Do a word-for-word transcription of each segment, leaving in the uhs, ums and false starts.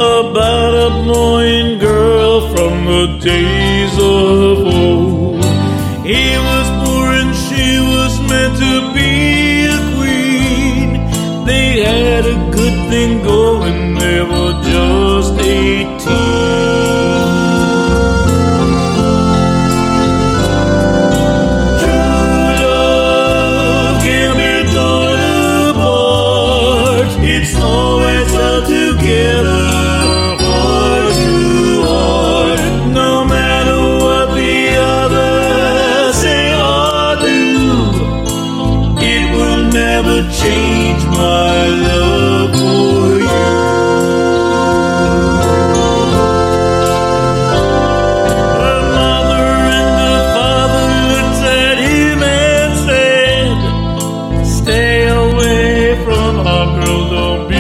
about a boy and girl from the days of old. He was poor and she was meant to be a queen. They had a good thing going, they were just eighteen. Together, heart to heart, no matter what the others say or do, it will never change my love for you. Her mother and her father looked at him and said, stay away from our girl, don't be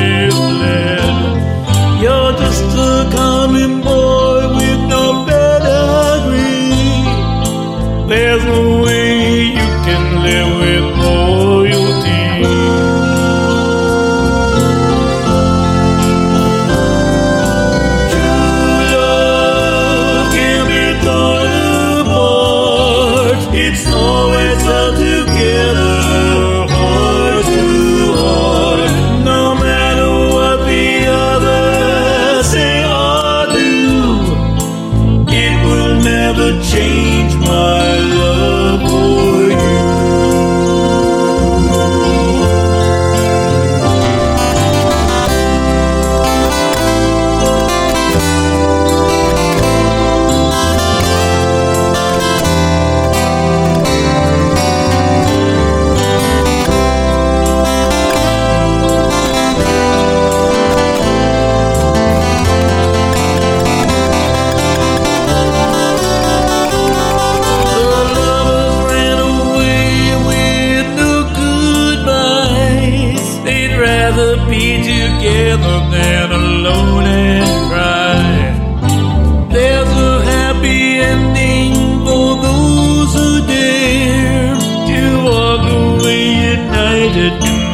you're just a common boy with no pedigree. There's no way you can live with royalty. True love can be torn apart. It's always held together, heart to heart, no matter what the other never change my love for you. Be together than alone and cry. There's a happy ending for those who dare to walk away united.